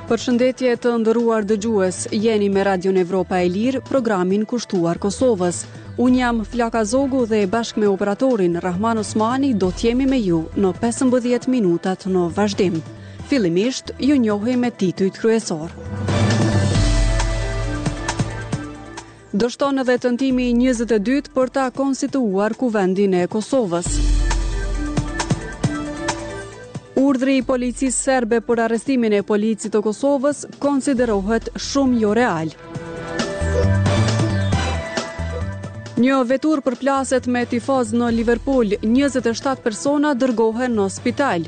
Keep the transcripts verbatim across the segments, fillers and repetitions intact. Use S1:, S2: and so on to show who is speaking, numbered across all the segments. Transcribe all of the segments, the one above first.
S1: Përshëndetje të nderuar dëgjues, jeni me Radion Evropa e Lirë, programin kushtuar Kosovës. Unë jam Flaka Zogu dhe bashkë me operatorin Rahman Osmani do t'jemi me ju në pesëmbëdhjetë minutat në vazhdim. Fillimisht, ju njohim me titujt kryesor. Dështon edhe tentimi njëzet e dytë për ta konstituuar Kuvendin e Kosovës. Urdhri i policisë serbe për arrestimin e policit të Kosovës konsiderohet shumë jo real. Një vetur përplaset me tifoz në Liverpool, njëzet e shtatë persona dërgohen në spital.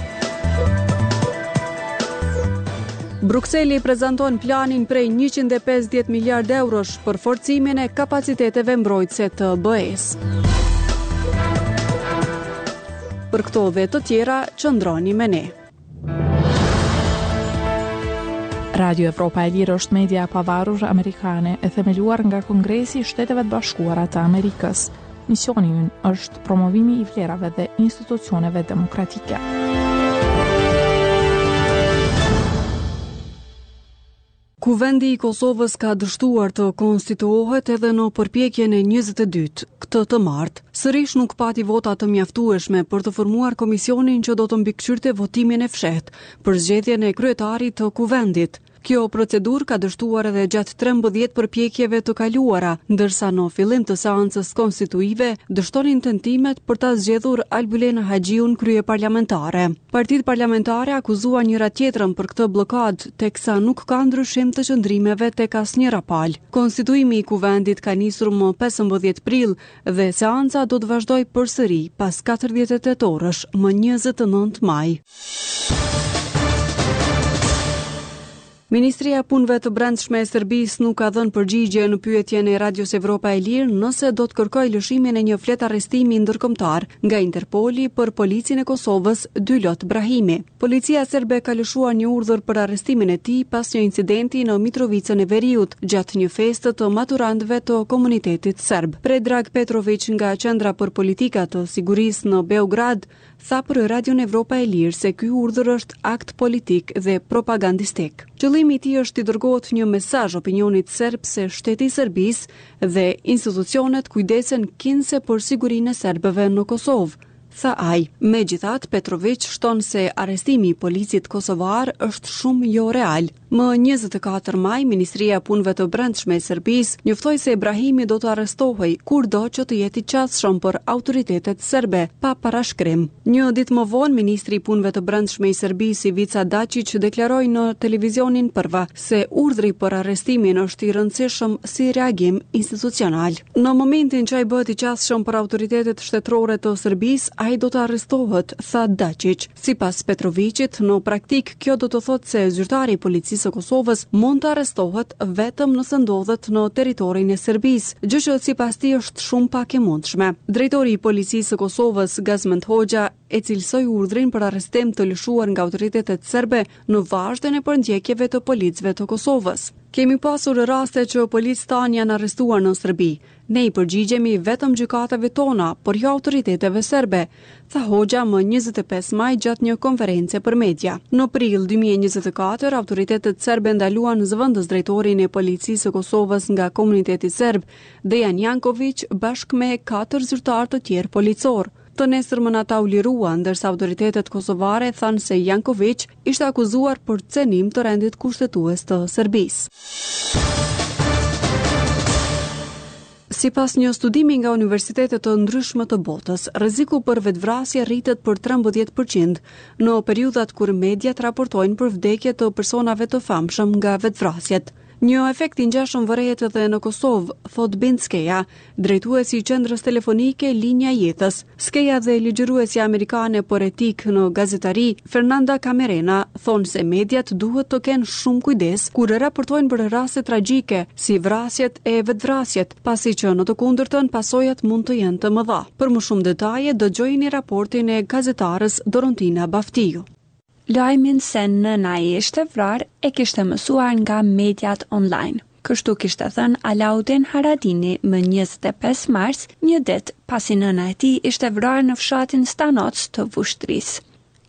S1: Brukseli prezanton planin prej njëqind e pesëdhjetë miliardë eurosh për forcimin e kapaciteteve mbrojtëse të B E-s. Për këto dhe të tjera, qëndroni me ne.
S2: Radio Evropa e Lirë është media e pavarur amerikane e themeluar nga Kongresi i Shteteve të Bashkuara të Amerikës. Misioni ynë është promovimi i vlerave dhe institucioneve demokratike.
S1: Kuvendi i Kosovës ka dështuar të konstituohet edhe në përpjekjen e njëzet e dytë, këtë të martë. Sërish nuk pati vota të mjaftueshme për të formuar komisionin që do të mbikëqyrte votimin e fshehtë për zgjedhjen e kryetarit të kuvendit. Kjo procedurë ka dështuar edhe gjatë trembëdhjetë përpjekjeve të kaluara, ndërsa në fillim të seancës konstituive dështonin tentimet për ta zgjedhur Albulena Haxhiun krye parlamentare. Partitë parlamentare akuzuan njëra tjetrën për këtë bllokadë, teksa nuk ka ndryshim të qëndrimeve tek asnjëra palë. Konstituimi i kuvendit ka nisur më pesëmbëdhjetë prill dhe seanca do të vazhdojë përsëri pas katërdhjetë e tetë orësh më njëzet e nëntë maj. Ministria e Punëve të Brendshme e Serbisë nuk ka dhënë përgjigje në pyetjen e Radios Evropa e Lirë nëse do të kërkojë lëshimin e një flet arrestimi ndërkombëtar nga Interpoli për policin e Kosovës Dylot Brahimi. Policia serbe ka lëshuar një urdhër për arrestimin e tij pas një incidenti në Mitrovicën e Veriut gjatë një feste të maturantëve të komunitetit serb. Predrag Petrović nga Qendra për Politika të Sigurisë në Beograd tha për Radion Evropa e Lirë se ky urdhër është akt politik dhe propagandistik. Qëllimi i tij është të dërgohet një mesazh opinionit serb se shteti i Serbisë dhe institucionet kujdesen kinse për sigurinë e serbëve në Kosovë, tha ai. Megjithatë, Petrović shton se arrestimi i policit kosovar është shumë jo real. Më njëzet e katër maj, Ministria e Punëve të Brendshme e Serbisë njoftoi se Ibrahimi do të arrestohej kurdo që të jetë i qasshëm për autoritetet serbe, pa parashkrim. Një ditë më vonë, Ministri i Punëve të Brendshme i Serbisë Ivica Dačić deklaroi në televizionin Prva se urdhri për arrestimin është i rëndësishëm si reagim institucional. Në momentin që ai bëhet i qasshëm për autoritetet shtetërore të Serbisë, ai do të arrestohet, tha Dačić. Sipas Petrovićit, në praktik kjo do të thotë se zyrtari i policisë së Kosovës mund të arrestohet vetëm nëse ndodhet në territorin e Serbisë, gjë që sipas tij është shumë pak e mundshme. Drejtori i policisë së Kosovës, Gazmend Hoxha, e cilësoi urdhrin për arrestim të lëshuar nga autoritetet serbe në vazhdën e përndjekjeve të policëve të Kosovës. Kemi pasur raste që policë tanë janë arrestuar në Serbi. Ne i përgjigjemi vetëm gjykatave tona, por jo autoriteteve serbe, tha Hoxha më njëzet e pesë maj gjatë një konference për media. Në prill dy mijë e njëzet e katër, autoritetet serbe ndaluan zëvendës drejtorin e policisë së Kosovës nga komuniteti serb, Dejan Janković, bashkë me katër zyrtar të tjerë policor. Të nesërmën ata u lirua, ndërsa autoritetet kosovare thanë se Janković ishte akuzuar për cenim të rendit kushtetues të Serbisë. Sipas një studimi nga universitetet të ndryshme të botës, rreziku për vetvrasje rritet për trembëdhjetë përqind në periudhat kur mediat raportojnë për vdekje të personave të famshëm nga vetvrasjet. Një efekt i ngjashëm vërehet edhe në Kosovë, thot Bind Skeja, drejtuesi i qendrës telefonike Linja Jetës. Skeja dhe ligjëruesja amerikane për etik në gazetari, Fernanda Camerena, thonë se mediat duhet të kenë shumë kujdes kur raportojnë për raste tragjike, si vrasjet e vetvrasjet, pasi që në të kundërtën pasojat mund të jenë të mëdha. Për më shumë detaje, dëgjojini raportin e gazetarës Dorontina Baftiu.
S3: Lajmin se nëna i ishte vrarë e kishte mësuar nga mediat online. Kështu kishte thënë Alaudin Haradini më njëzet e pesë mars, një ditë pasi nëna e tij ishte vrarë në fshatin Stanoc të Vushtrisë.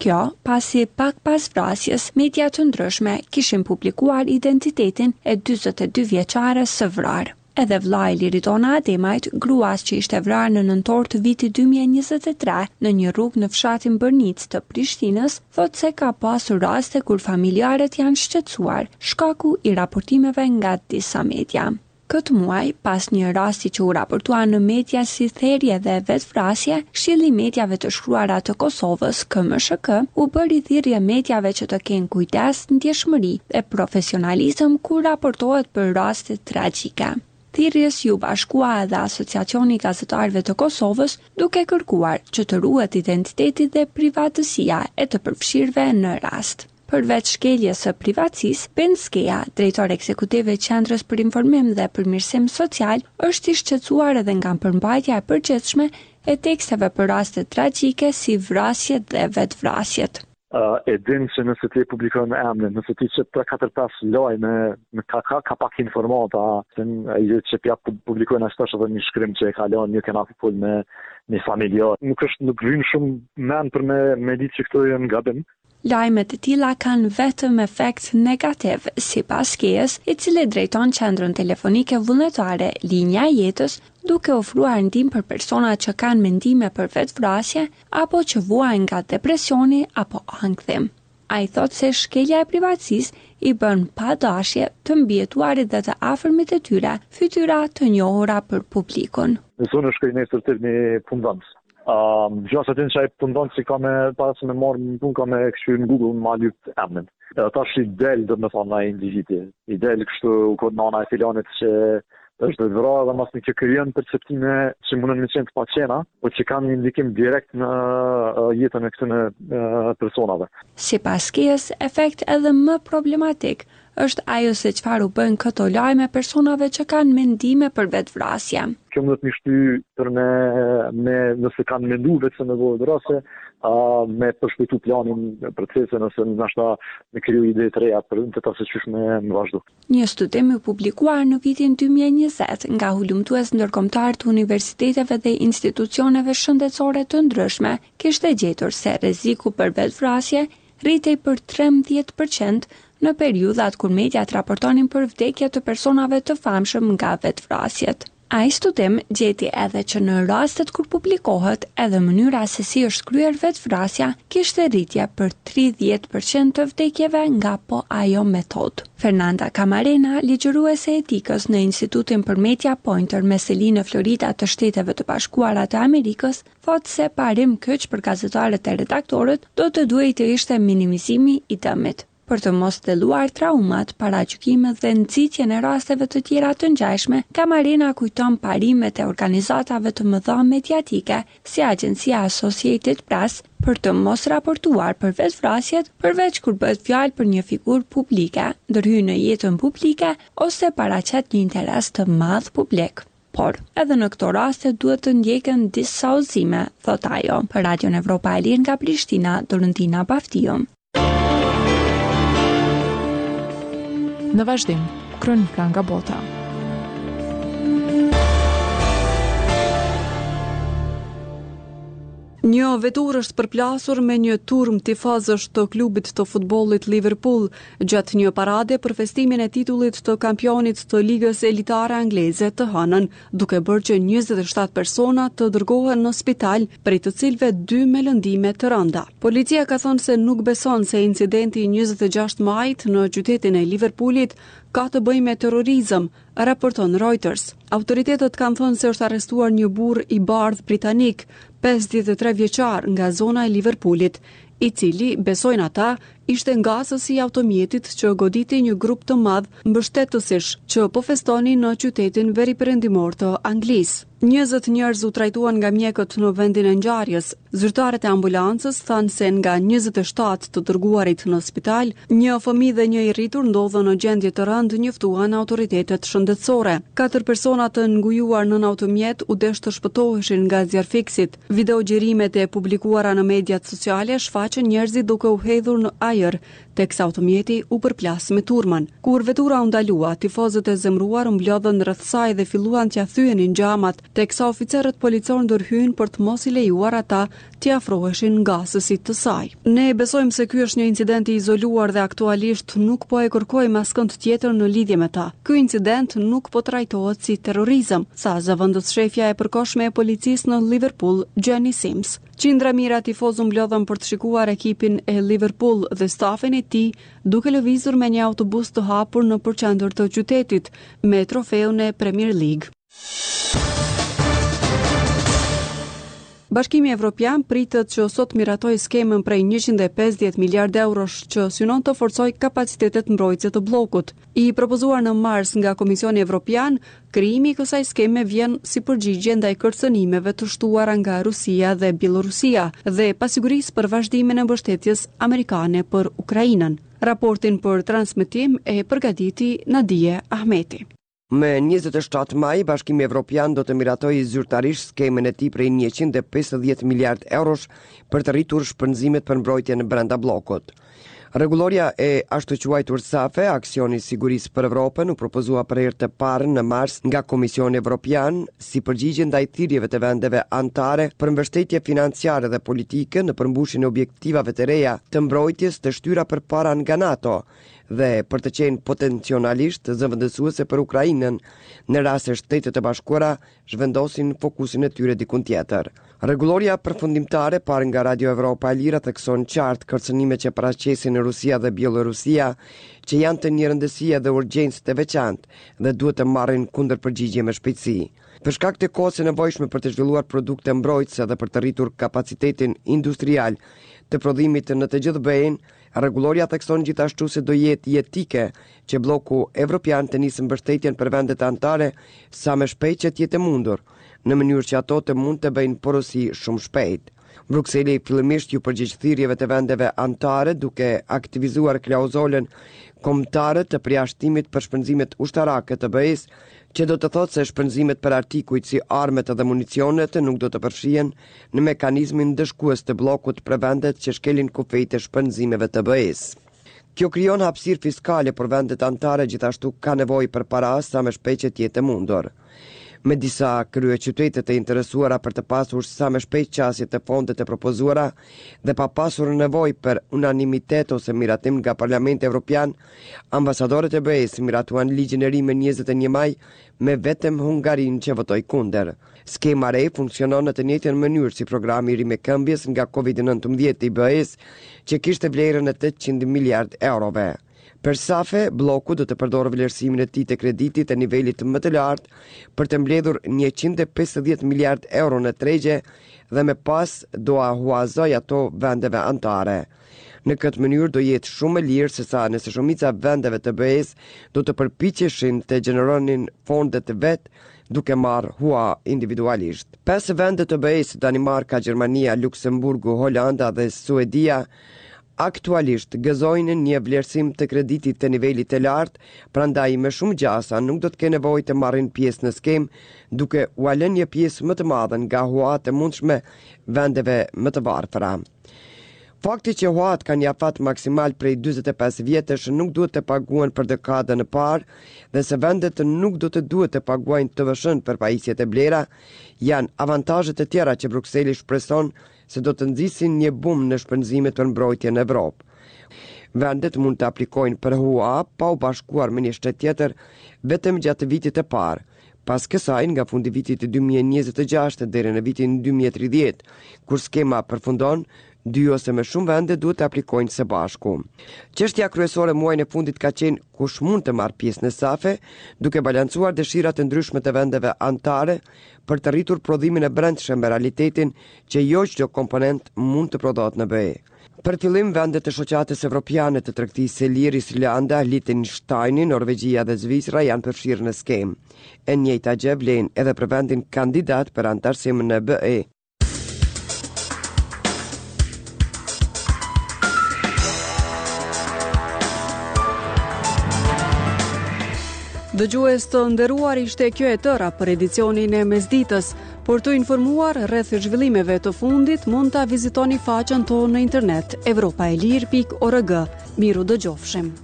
S3: Kjo, pasi pak pas vrasjes, media të ndryshme kishin publikuar identitetin e dyzet e dy vjeçares së vrarë. Edhe vllai i Liridona Ademajt, gruas që ishte vrarë në nëntor të vitit dy mijë e njëzet e tre në një rrugë në fshatin Bërnic të Prishtinës, thot se ka pasur raste kur familjarët janë shqetësuar shkaku i raportimeve nga disa media. Këtë muaj, pas një rasti që u raportua në media si therrje dhe vetvrasje, Këshilli i Mediave të Shkruara të Kosovës, K M S K, u bëri thirrje mediave që të kenë kujdes, ndjeshmëri dhe profesionalizëm kur raportohet për raste tragjike. Thirrjes ju bashkua edhe Asociacioni i Gazetarëve të Kosovës, duke kërkuar që të ruhet identiteti dhe privatësia e të përfshirëve në rast. Përveç shkeljes së privatësisë, Ben Skeja, drejtor ekzekutiv i Qendrës për Informim dhe Përmirësim Social, është i shqetësuar edhe nga përmbajtja e përgjithshme e teksteve për raste tragjike si vrasjet dhe vetvrasjet.
S4: Uh, e din që nëse ti publikon në emnin, nëse ti që tre katër pesë lojme, në ka, ka, ka pak informata, që ai që pja publikojnë ashtu edhe një shkrim që e kalon një kenak full me një familjar. Nuk është nuk vjen shumë mend për me, me ditë që këto janë gabim.
S3: Lajmet e tilla kanë vetëm efekt negativ, sipas Skejes, i cili drejton qendrën telefonike vullnetare Linja e Jetës, duke ofruar ndihmë për persona që kanë mendime për vetvrasje apo që vuajnë nga depresioni apo ankthim. Ai thotë se shkelja e privatësisë i bën pa dashje të mbijetuarit dhe të afërmit e tyre fytyra të njohura për publikun.
S4: Zonë shkoj nesër të një punëdhënës. Um, Gjatë atë që ai punon si ka me para se me marr në punë ka me kështu në Google ma lyp emrin. Tash i del do të thonë ai individi. I del kështu kod nana e filanit që është vrarë dhe mas një që krijon perceptime që mundën me qenë të paqena, po që kanë një ndikim direkt në jetën e këtyre personave.
S3: Sipas Skejes, efekt edhe më problematik është ajo se çfarë u bën këto lajme personave që kanë mendime për vetvrasje.
S4: Kjo më të më shty për me, me nëse kanë mendu vetë se me vojë vrasje, uh, me përshpejtu planin procese nëse nashta me kriju ide të reja për të ta se qysh me, me vazhdu.
S3: Një studim i publikuar në vitin dy mijë e njëzet nga hulumtues ndërkombëtar të universiteteve dhe institucioneve shëndetësore të ndryshme, kishte gjetur se rreziku për vetvrasje rritej për trembëdhjetë përqind në periudhat kur mediat raportonin për vdekje të personave të famshëm nga vetvrasjet. Ai studim gjeti edhe që në rastet kur publikohet edhe mënyra se si është kryer vetvrasja, kishte rritje për tridhjetë përqind të vdekjeve nga po ajo metodë. Fernanda Camarena, ligjëruese e etikës në Institutin për Media Pointer me seli në Florida të Shteteve të Bashkuara të Amerikës, thotë se parim kyç për gazetarët e redaktorët do të duhej të ishte minimizimi i dëmit. Për të mos theluar traumat, paragjykimet dhe nxitjen e rasteve të tjera të ngjashme, Camarena kujton parimet e organizatave të mëdha mediatike, si agjencia Associated Press, për të mos raportuar për vetvrasjet, përveç kur bëhet fjalë për një figurë publike, ndërhyr në jetën publike ose paraqet një interes të madh publik. Por, edhe në këto raste duhet të ndjeken disa udhëzime, thot ajo. Për Radion Evropa e Lirë nga Prishtina, Dorentina Baftiu.
S2: Në vazhdim, kronika nga bota.
S1: Një vetur është përplasur me një turm tifazësh të klubit të futbollit Liverpool gjatë një parade për festimin e titullit të kampionit të ligës elitare angleze të hënën, duke bërë që njëzet e shtatë persona të dërgohen në spital, prej të cilëve dy me lëndime të rënda. Policia ka thënë se nuk beson se incidenti njëzet e gjashtë majit në qytetin e Liverpoolit ka të bëjë me terrorizëm, raporton Reuters. Autoritetet kanë thënë se është arrestuar një burr i bardh britanik, pesëdhjetë e tre vjeçar nga zona e Liverpoolit, i cili, besojnë ata, ishte ngasësi i automjetit që goditi një grup të madh mbështetësish që po festonin në qytetin veriperëndimor të Anglisë. njëzet njerëz u trajtuan nga mjekët në vendin e ngjarjes. Zyrtarët e ambulancës thanë se nga njëzet e shtatë të dërguarit në spital, një fëmijë dhe një i rritur ndodhen në gjendje të rëndë, njoftuan autoritetet shëndetësore. Katër persona të ngujuar nën automjet u desh të shpëtoheshin nga zjarfiksit. Videogjerimet e publikuara në mediat sociale shfaqen njerëzit duke u hedhur në ajër, teksa automjeti u përplas me turman. Kur vetura u ndalua, tifozët e zemruar u mblodhën rreth saj dhe filluan t'ia thyenin xhamat, teksa oficerët policor ndërhyn për të mos i lejuar ata t'i afroheshin ngasësit të saj. Ne besojmë se ky është një incident i izoluar dhe aktualisht nuk po e kërkojmë askënd tjetër në lidhje me ta. Ky incident nuk po trajtohet si terrorizëm, sa zëvendës shefja e përkohshme e policisë në Liverpool, Jenny Sims. Qindra mijëra tifozë mblodhen për të shikuar ekipin e Liverpool dhe stafin e tij duke lëvizur me një autobus të hapur në përqendër të qytetit me trofeun e Premier League. Bashkimi Evropian pritet që sot miratoj skemën prej njëqind e pesëdhjetë miliardë eurosh që synon të forcojë kapacitetet mbrojtëse të bllokut. I propozuar në mars nga Komisioni Evropian, krijimi i kësaj skeme vjen si përgjigje ndaj kërcënimeve të shtuara nga Rusia dhe Bielorusia dhe pasigurisë për vazhdimin e mbështetjes amerikane për Ukrainën. Raportin për transmetim e përgatiti Nadije Ahmeti.
S5: Me njëzet e shtatë maj, Bashkimi Evropian do të miratojë zyrtarisht skemën e tij prej njëqind e pesëdhjetë miliardë eurosh për të rritur shpenzimet për mbrojtjen brenda bllokut. Rregulloria e ashtu quajtur SAFE, Aksioni i Sigurisë për Evropën, u propozua për herë të parë në mars nga Komisioni Evropian si përgjigje ndaj thirrjeve të vendeve anëtare për mbështetje financiare dhe politike në përmbushjen e objektivave të reja të mbrojtjes të shtyra përpara nga NATO dhe për të qenë potencialisht zëvendësuese për Ukrainën në rast se Shtetet e Bashkuara zhvendosin fokusin e tyre diku tjetër. Rregulloria përfundimtare parë nga Radio Evropa e Lira thekson qartë kërcënimet që paraqesin Rusia dhe Bielorusia, që janë të një rëndësie dhe urgjencë të veçantë dhe duhet të marrin kundërpërgjigje me shpejtësi. Për shkak të kohës së nevojshme për të zhvilluar produkte mbrojtëse dhe për të rritur kapacitetin industrial të prodhimit në të gjithë BE-n, rregulloria thekson gjithashtu se do jetë jetike që bloku evropian të nisë mbështetjen për vendet anëtare sa më shpejt që të jetë mundur, në mënyrë që ato të mund të bëjnë porosi shumë shpejt. Brukseli fillimisht ju përgjigj thirrjeve të vendeve anëtare duke aktivizuar klauzolën kombëtare të përjashtimit për shpenzimet ushtarake të BE-s, që do të thotë se shpenzimet për artikujt si armet dhe municionet nuk do të përfshihen në mekanizmin ndëshkues të bllokut për vendet që shkelin kufijtë e shpenzimeve të BE-s. Kjo krijon hapësirë fiskale për vendet anëtare, gjithashtu ka nevojë për para sa më shpejt që të jetë mundur. Me disa kryeqytete të interesuara për të pasur sa më shpejt qasje të fondet e propozuara dhe pa pasur nevojë për unanimitet ose miratim nga Parlamenti Evropian, ambasadorët e BE-s miratuan ligjin e ri me njëzet e një maj me vetëm Hungarinë që votoi kundër. Skema re funksionon në të njëjtën mënyrë si programi i ri me këmbjes nga kovid nëntëmbëdhjetë i BE-s, që kishte vlerën e tetëqind miliardë eurove. Për SAFE, bloku do të përdorë vlerësimin e tij të kreditit e nivelit më të lartë për të mbledhur njëqind e pesëdhjetë miliardë euro në tregje dhe me pas do a huazoj ato vendeve anëtare. Në këtë mënyrë do jetë shumë më lirë se sa nëse shumica vendeve të BE-s do të përpiqeshin të gjeneronin fondet të vet duke marrë hua individualisht. Pesë vende të BE-s, Danimarka, Gjermania, Luksemburgu, Holanda dhe Suedia, aktualisht gëzojnë një vlerësim të kreditit të nivelit të lartë, prandaj me shumë gjasa nuk do të kenë nevojë të marrin pjesë në skemë, duke u lënë një pjesë më të madhe nga huat e mundshme vendeve më të varfëra. Fakti që huat kanë një afat maksimal prej dyzet e pesë vjetësh nuk duhet të paguhen për dekadën e parë dhe se vendet nuk do të duhet të paguajnë T V S-n për pajisjet e blera, janë avantazhet e tjera që Brukseli shpreson se do të nxisin një bum në shpenzimet për mbrojtje në Evropë. Vendet mund të aplikojnë për hua pa u bashkuar me një shtet tjetër vetëm gjatë vitit të parë, pas kësaj nga fundi vitit dy mijë e njëzet e gjashtë deri në vitin dy mijë e tridhjetë, kur skema përfundon, dy ose më shumë vende duhet të aplikojnë së bashku. Çështja kryesore muajin e fundit ka qenë kush mund të marrë pjesë në SAFE, duke balancuar dëshirat e ndryshme të vendeve anëtare për të rritur prodhimin e brendshëm me realitetin që jo çdo komponent mund të prodhohet në BE. Për fillim, vendet e shoqatës evropiane të tregtisë së lirë, Islanda, Liechtenstein, Norvegjia dhe Zvicra janë përfshirë në skemë. E njëjta gjë vlen edhe për vendin kandidat për anëtarësim në BE.
S1: Dëgjues të nderuar, ishte kjo e tëra për edicionin e mesditës. Për të informuar rreth zhvillimeve të fundit, mund ta vizitoni faqen tonë në internet evropaelir pikë org. Miru dëgjofshim.